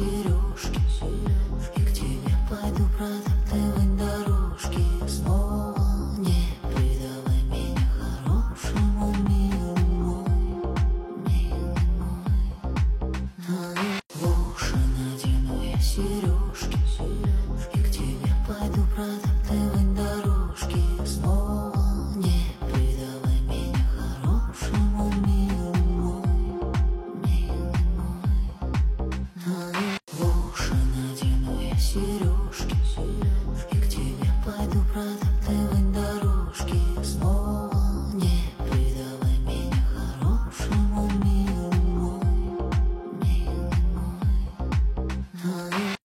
сережки, и к тебе пойду протоптывать дорожки. Снова не предавай меня хорошему, милый мой, милый мой. В уши надену я сережки, и к тебе пойду протоптывать дорожки. Снова не предавай меня хорошему, милый мой, милый мой. В уши надену я сережки, и к тебе пойду протоптывать.